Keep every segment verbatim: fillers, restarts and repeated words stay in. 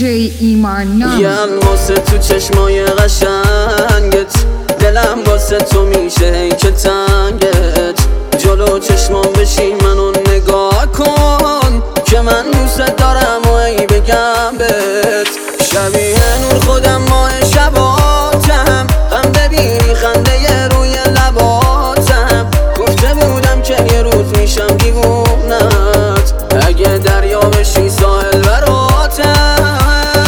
ایمان نام یم واسه تو چشمای قشنگت، دلم واسه تو میشه ای که تنگت. جلو چشمام بشی منو نگاه کن که من دوست دارم و ای بگم بهت. شبیه نور خودم ماه شباتم، هم ببینی خنده روی لباتم. گفته بودم که یه روز میشم دیوونت، اگه دریا بشی ساحل براتم.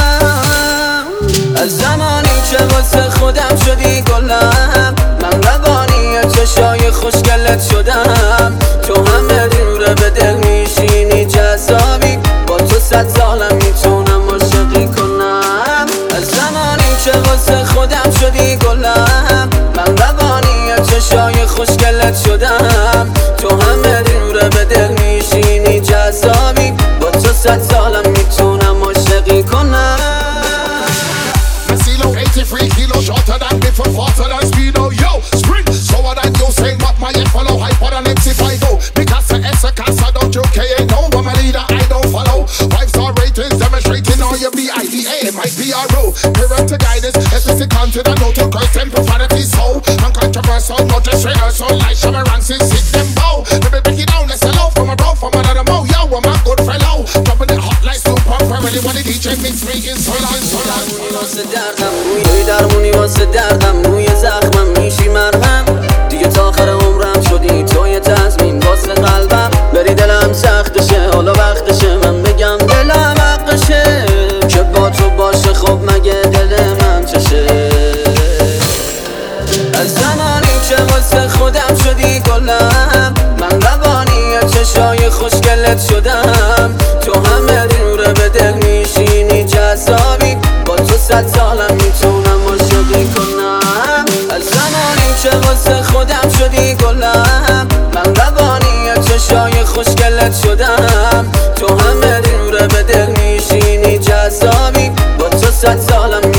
از زمانی که واسه خودم شدی گلم، من روانی چشای خوشگلت شدم. تو همه دوره به دل میشینی جذابی، با تو صد سالم میتونم عاشقی کنم. از زمانی که واسه خودم شدی گلم، من روانی چشای خوشگلت شدم. تو همه دوره به دل میشینی جذابی، با تو صد سالم میتونم عاشقی کنم. eighty-three kilos shorter than before, faster than speedo. Yo, sprint slower than you saying, but my head follow hyper than M C five oh. Because the S a casa don't you care? No, I'm a leader, I don't follow. Five star ratings demonstrating all your B I D A, my P R O. Parental guidance, explicit content, and no to curse and profanity. So uncontroversial, not just rehearsal. Like Shabba Ranks, sit them bow. Let me break it down, let's hello from a bro, from another mo. Yo, I'm a good fellow, dropping it hot like super family. When the D J mix making so long, so long. روی درمونی واسه دردم، روی زخمم میشی مرهم. دیگه تا آخر عمرم شدی تو یه تضمین واسه قلبم. بری دلم سختشه، حالا وقتشه من بگم دلم حقشه، که با تو باشه خب مگه دل من چشه. از زمانی که واسه خودم شدی گلم، من روانی چشای خوشگلت شدم. تو همه دوره به دل میشینی جذابی، با تو صد سالم میتونم عاشقی کنم. از زمانی که واسه خودم شدی گلم، من روانی چشای خوشگلت شدم. تو همه دوره به دل میشینی جذابی، با تو صد سالم